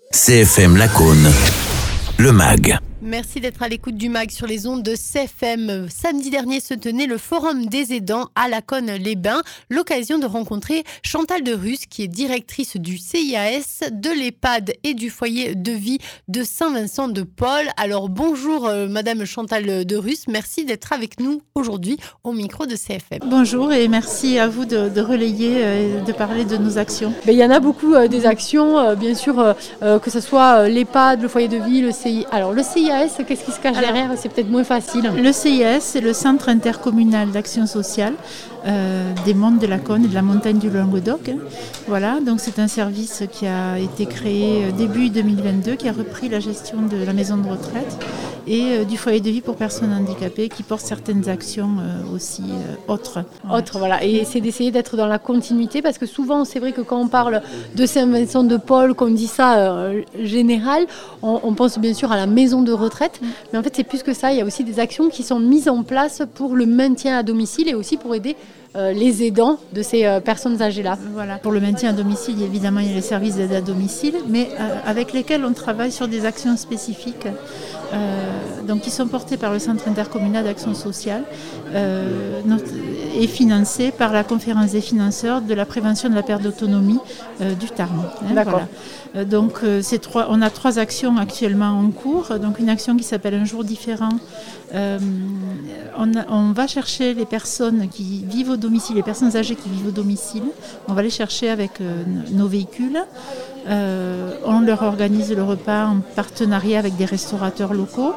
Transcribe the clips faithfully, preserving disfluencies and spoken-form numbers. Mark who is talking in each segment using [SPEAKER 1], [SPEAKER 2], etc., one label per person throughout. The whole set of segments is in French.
[SPEAKER 1] C F M Lacaune, le M A G.
[SPEAKER 2] Merci d'être à l'écoute du M A G sur les ondes de C F M. Samedi dernier se tenait le Forum des aidants à Lacaune-les-Bains. L'occasion de rencontrer Chantal de Russe, qui est directrice du C I A S, de l'EHPAD et du foyer de vie de Saint-Vincent-de-Paul. Alors bonjour euh, Madame Chantal de Russe, merci d'être avec nous aujourd'hui au micro de C F M.
[SPEAKER 3] Bonjour et merci à vous de, de relayer et de parler de nos actions.
[SPEAKER 2] Ben, il y en a beaucoup euh, des actions, euh, bien sûr, euh, euh, que ce soit euh, l'EHPAD, le foyer de vie, le C I A S. Alors le C I A S, qu'est-ce qui se cache
[SPEAKER 3] Alors,
[SPEAKER 2] derrière ? C'est peut-être moins facile.
[SPEAKER 3] Le C I A S, c'est le Centre intercommunal d'action sociale euh, des Monts de Lacaune et de la montagne du Languedoc. Voilà, donc c'est un service qui a été créé début deux mille vingt-deux, qui a repris la gestion de la maison de retraite et euh, du foyer de vie pour personnes handicapées, qui porte certaines actions euh, aussi euh, autres.
[SPEAKER 2] Voilà. Autre, voilà. Et c'est d'essayer d'être dans la continuité, parce que souvent, c'est vrai que quand on parle de Saint-Vincent-de-Paul, qu'on dit ça euh, général, on, on pense bien sûr à la maison de retraite, mmh. mais en fait, c'est plus que ça. Il y a aussi des actions qui sont mises en place pour le maintien à domicile et aussi pour aider Euh, les aidants de ces euh, personnes âgées-là.
[SPEAKER 3] Voilà. Pour le maintien à domicile, évidemment, il y a les services d'aide à domicile, mais euh, avec lesquels on travaille sur des actions spécifiques euh, donc, qui sont portées par le Centre intercommunal d'action sociale euh, et financées par la conférence des financeurs de la prévention de la perte d'autonomie euh, du Tarn. Hein,
[SPEAKER 2] D'accord.
[SPEAKER 3] Voilà. Donc, euh, c'est trois, on a trois actions actuellement en cours. Donc, une action qui s'appelle Un jour différent. Euh, on, a, on va chercher les personnes qui vivent au domicile, les personnes âgées qui vivent au domicile. On va les chercher avec euh, nos véhicules. Euh, on leur organise le repas en partenariat avec des restaurateurs locaux.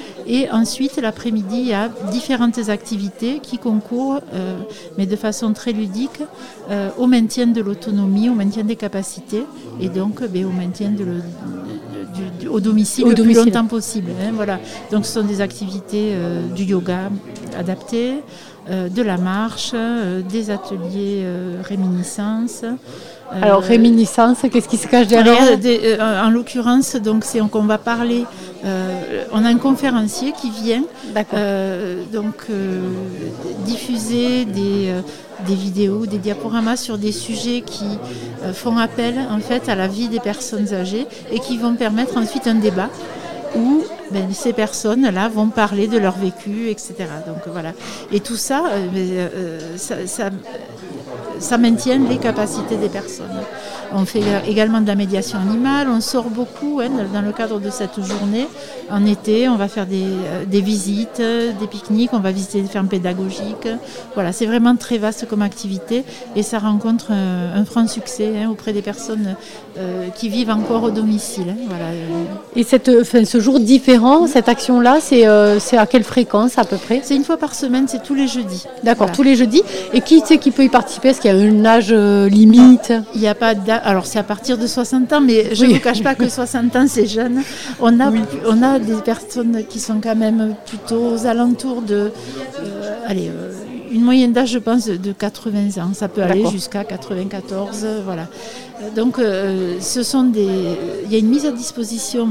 [SPEAKER 3] Et ensuite, l'après-midi, il y a différentes activités qui concourent, euh, mais de façon très ludique, euh, au maintien de l'autonomie, au maintien des capacités, et donc ben, au maintien de le, du, du, au domicile au le domicile. plus longtemps possible. Hein, voilà. Donc, ce sont des activités euh, du yoga adapté, euh, de la marche, euh, des ateliers euh, réminiscence.
[SPEAKER 2] Alors, réminiscence, qu'est-ce qui se cache derrière ?
[SPEAKER 3] Alors, des, euh, en l'occurrence, donc, c'est qu'on va parler. Euh, on a un conférencier qui vient euh, donc euh, diffuser des, euh, des vidéos, des diaporamas sur des sujets qui euh, font appel en fait à la vie des personnes âgées et qui vont permettre ensuite un débat où ben, ces personnes-là vont parler de leur vécu, et cetera. Donc voilà. Et tout ça, euh, euh, ça, ça, ça maintient les capacités des personnes. On fait également de la médiation animale, on sort beaucoup hein, dans le cadre de cette journée. En été, on va faire des, des visites, des pique-niques, on va visiter des fermes pédagogiques. Voilà, c'est vraiment très vaste comme activité et ça rencontre un, un franc succès hein, auprès des personnes euh, qui vivent encore au domicile. Hein, voilà.
[SPEAKER 2] Et cette, enfin, ce jour différent, cette action-là, c'est, euh, c'est à quelle fréquence à peu près ?
[SPEAKER 3] C'est une fois par semaine, c'est tous les jeudis.
[SPEAKER 2] D'accord,
[SPEAKER 3] voilà.
[SPEAKER 2] Tous les jeudis. Et qui c'est qui peut y participer ? Est-ce qu'il y a un âge euh, limite ?
[SPEAKER 3] Il n'y a pas d'âge. Alors c'est à partir de soixante ans, mais je ne oui. vous cache pas que soixante ans c'est jeune. On a, oui. on a des personnes qui sont quand même plutôt aux alentours de, euh, allez, euh, une moyenne d'âge je pense de quatre-vingts ans. Ça peut aller D'accord. jusqu'à quatre-vingt-quatorze, voilà. Donc euh, ce sont des, il y a une mise à disposition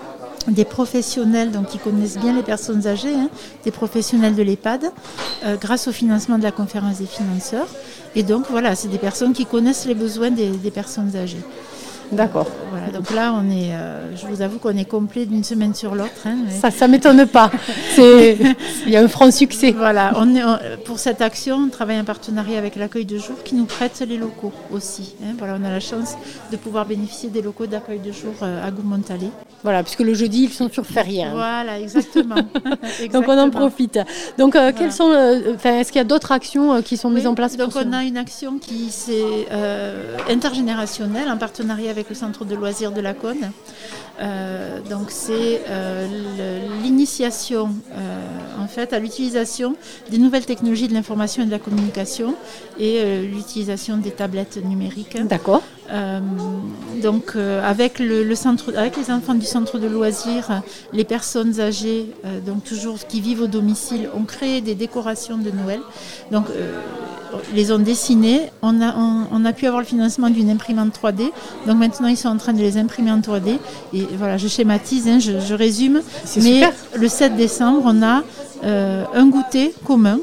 [SPEAKER 3] des professionnels donc, qui connaissent bien les personnes âgées, hein, des professionnels de l'EHPAD, euh, grâce au financement de la conférence des financeurs. Et donc voilà, c'est des personnes qui connaissent les besoins des, des personnes âgées.
[SPEAKER 2] D'accord.
[SPEAKER 3] Euh, voilà, donc là, on est, euh, je vous avoue qu'on est complet d'une semaine sur l'autre. Hein, mais...
[SPEAKER 2] Ça, ça m'étonne pas. C'est, il y a un franc succès.
[SPEAKER 3] Voilà, on est, on, pour cette action, on travaille en partenariat avec l'accueil de jour qui nous prête les locaux aussi. Hein, voilà, on a la chance de pouvoir bénéficier des locaux d'accueil de jour euh, à Goumontalé.
[SPEAKER 2] Voilà, puisque le jeudi, ils sont sur férié. Hein.
[SPEAKER 3] Voilà, exactement. exactement.
[SPEAKER 2] Donc on en profite. Donc euh, voilà. quelles sont, euh, est-ce qu'il y a d'autres actions euh, qui sont
[SPEAKER 3] oui,
[SPEAKER 2] mises en place
[SPEAKER 3] Donc
[SPEAKER 2] pour
[SPEAKER 3] on
[SPEAKER 2] ce...
[SPEAKER 3] a une action qui c'est euh, intergénérationnelle en partenariat avec le centre de loisirs de Lacaune. Euh, donc c'est euh, le, l'initiation euh, en fait à l'utilisation des nouvelles technologies de l'information et de la communication et euh, l'utilisation des tablettes numériques.
[SPEAKER 2] D'accord.
[SPEAKER 3] Euh, donc euh, avec le, le centre, avec les enfants du centre de loisirs, les personnes âgées, euh, donc toujours qui vivent au domicile, ont créé des décorations de Noël. Donc euh, les ont dessinées. On a, on, on a pu avoir le financement d'une imprimante trois D. Donc maintenant ils sont en train de les imprimer en trois D. Et voilà, je schématise, hein, je, je résume.
[SPEAKER 2] C'est
[SPEAKER 3] Mais
[SPEAKER 2] super.
[SPEAKER 3] Le sept décembre, on a euh, un goûter commun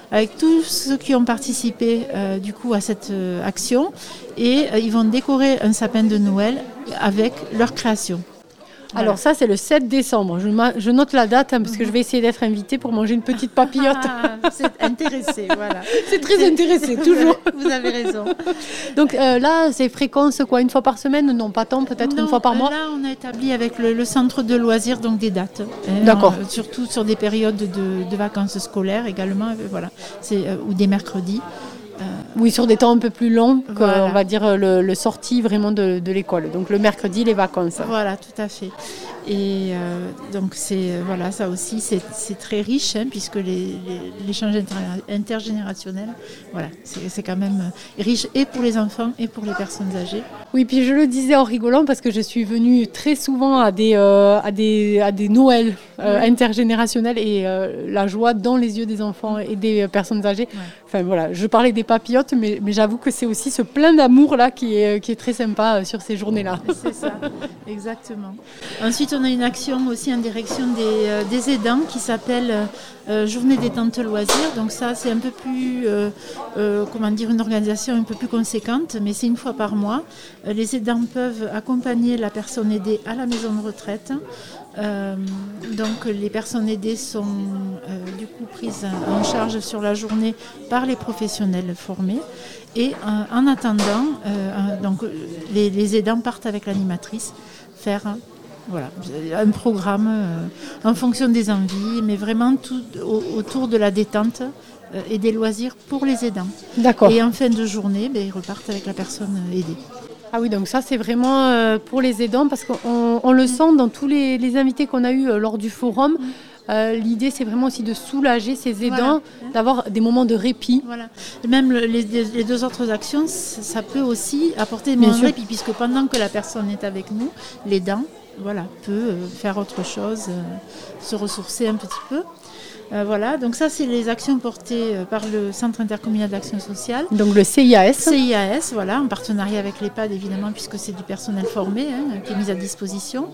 [SPEAKER 3] avec tous ceux qui ont participé euh, du coup à cette euh, action et euh, ils vont décorer un sapin de Noël avec leur création.
[SPEAKER 2] Voilà. Alors ça, c'est le sept décembre. Je, je note la date hein, parce que je vais essayer d'être invitée pour manger une petite papillote.
[SPEAKER 3] Ah, c'est intéressé, voilà.
[SPEAKER 2] C'est très c'est... intéressé, toujours.
[SPEAKER 3] Vous avez raison.
[SPEAKER 2] Donc euh, là, c'est fréquence quoi, une fois par semaine? Non, pas tant, peut-être non, une fois par mois.
[SPEAKER 3] Là, on a établi avec le, le centre de loisirs donc des dates. Hein,
[SPEAKER 2] D'accord.
[SPEAKER 3] Euh, surtout sur des périodes de, de vacances scolaires également, euh, voilà. C'est, euh, ou des mercredis.
[SPEAKER 2] Euh, oui, sur des temps un peu plus longs,
[SPEAKER 3] voilà.
[SPEAKER 2] On va dire le, le sortie vraiment de, de l'école. Donc le mercredi, les vacances.
[SPEAKER 3] Voilà, tout à fait. Et euh, donc c'est voilà, ça aussi c'est, c'est très riche hein, puisque les, les, l'échange inter- intergénérationnel, voilà, c'est, c'est quand même riche et pour les enfants et pour les personnes âgées.
[SPEAKER 2] Oui, puis je le disais en rigolant parce que je suis venue très souvent à des euh, à des à des Noëls euh, oui. intergénérationnels et euh, la joie dans les yeux des enfants et des personnes âgées. Ouais. Enfin voilà, je parlais des papillotes, mais, mais j'avoue que c'est aussi ce plein d'amour là qui est qui est très sympa sur ces journées-là.
[SPEAKER 3] C'est ça, exactement. Ensuite, on a une action aussi en direction des, euh, des aidants qui s'appelle euh, Journée détente loisirs. Donc ça, c'est un peu plus, euh, euh, comment dire, une organisation un peu plus conséquente, mais c'est une fois par mois. Euh, les aidants peuvent accompagner la personne aidée à la maison de retraite. Euh, donc les personnes aidées sont euh, du coup prises en charge sur la journée par les professionnels formés. Et euh, en attendant, euh, donc les, les aidants partent avec l'animatrice faire voilà, un programme euh, en fonction des envies, mais vraiment tout au, autour de la détente euh, et des loisirs pour les aidants.
[SPEAKER 2] D'accord.
[SPEAKER 3] Et en fin de journée, ben, ils repartent avec la personne aidée.
[SPEAKER 2] Ah oui, donc ça c'est vraiment euh, pour les aidants parce qu'on on le mmh. sent dans tous les, les invités qu'on a eus euh, lors du forum. Mmh. Euh, l'idée, c'est vraiment aussi de soulager ces aidants, voilà. d'avoir des moments de répit.
[SPEAKER 3] Voilà. Et même le, les, les deux autres actions, ça peut aussi apporter des moments de répit, puisque pendant que la personne est avec nous, l'aidant voilà, peut faire autre chose, euh, se ressourcer un petit peu. Euh, voilà, donc ça, c'est les actions portées par le Centre intercommunal d'action sociale.
[SPEAKER 2] Donc le C I A S.
[SPEAKER 3] C I A S, voilà, en partenariat avec l'EHPAD, évidemment, puisque c'est du personnel formé hein, qui est mis à disposition.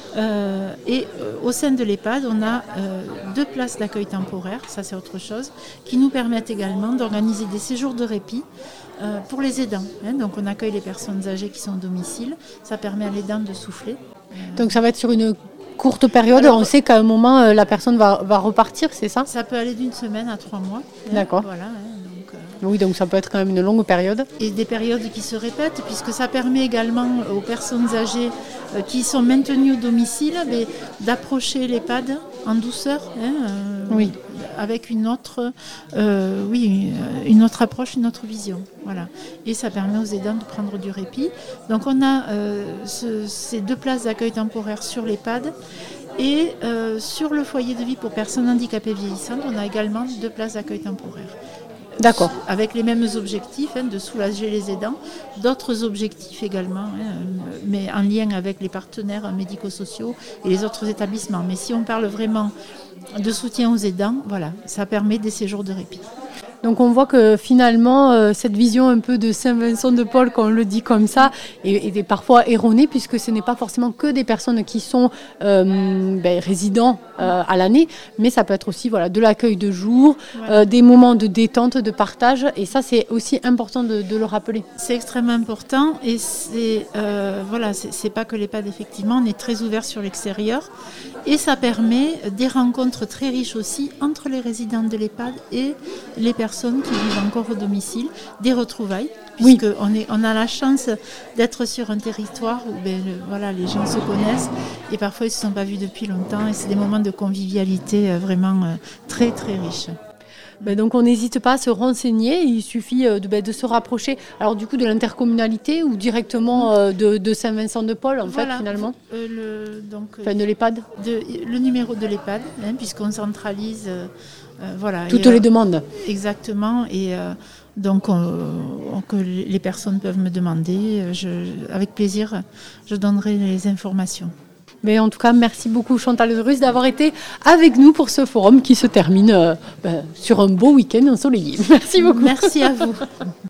[SPEAKER 3] Euh, et euh, au sein de l'EHPAD, on a euh, deux places d'accueil temporaire, ça c'est autre chose, qui nous permettent également d'organiser des séjours de répit euh, pour les aidants. Hein. Donc on accueille les personnes âgées qui sont au domicile, ça permet à l'aidant de souffler.
[SPEAKER 2] Euh, Donc ça va être sur une courte période, alors, on sait qu'à un moment euh, la personne va, va repartir, c'est ça?
[SPEAKER 3] Ça peut aller d'une semaine à trois mois. Hein.
[SPEAKER 2] D'accord.
[SPEAKER 3] Voilà, hein, donc, euh,
[SPEAKER 2] oui, donc ça peut être quand même une longue période.
[SPEAKER 3] Et des périodes qui se répètent, puisque ça permet également aux personnes âgées euh, qui sont maintenues au domicile mais, d'approcher l'EHPAD en douceur, hein, euh,
[SPEAKER 2] oui.
[SPEAKER 3] avec une autre, euh, oui, une autre approche, une autre vision. Voilà. Et ça permet aux aidants de prendre du répit. Donc on a euh, ce, ces deux places d'accueil temporaire sur l'EHPAD. Et euh, sur le foyer de vie pour personnes handicapées vieillissantes, on a également deux places d'accueil temporaire.
[SPEAKER 2] D'accord.
[SPEAKER 3] Avec les mêmes objectifs, hein, de soulager les aidants, d'autres objectifs également, hein, mais en lien avec les partenaires médico-sociaux et les autres établissements. Mais si on parle vraiment de soutien aux aidants, voilà, ça permet des séjours de répit.
[SPEAKER 2] Donc on voit que finalement, euh, cette vision un peu de Saint-Vincent-de-Paul, quand on le dit comme ça, est, est parfois erronée, puisque ce n'est pas forcément que des personnes qui sont euh, ben, résidents euh, à l'année, mais ça peut être aussi voilà, de l'accueil de jour, voilà. euh, des moments de détente, de partage, et ça c'est aussi important de, de le rappeler.
[SPEAKER 3] C'est extrêmement important, et c'est, euh, voilà, c'est, c'est pas que l'EHPAD, effectivement, on est très ouvert sur l'extérieur, et ça permet des rencontres très riches aussi entre les résidents de l'EHPAD et les personnes personnes qui vivent encore au domicile, des retrouvailles, puisque oui. on, est, on a la chance d'être sur un territoire où ben, le, voilà, les gens se connaissent et parfois ils ne se sont pas vus depuis longtemps et c'est des moments de convivialité euh, vraiment euh, très très riches.
[SPEAKER 2] Ben donc on n'hésite pas à se renseigner, il suffit de, ben de se rapprocher alors du coup de l'intercommunalité ou directement euh, de, de Saint-Vincent-de-Paul en voilà. fait finalement
[SPEAKER 3] euh, le, donc,
[SPEAKER 2] enfin, de l'EHPAD
[SPEAKER 3] de, le numéro de l'EHPAD hein, puisqu'on centralise euh, euh, voilà,
[SPEAKER 2] toutes
[SPEAKER 3] et,
[SPEAKER 2] les euh, demandes
[SPEAKER 3] exactement et euh, donc on, on, que les personnes peuvent me demander je, avec plaisir je donnerai les informations.
[SPEAKER 2] Mais en tout cas, merci beaucoup Chantal de Rus d'avoir été avec nous pour ce forum qui se termine euh, ben, sur un beau week-end ensoleillé. Merci beaucoup.
[SPEAKER 3] Merci à vous.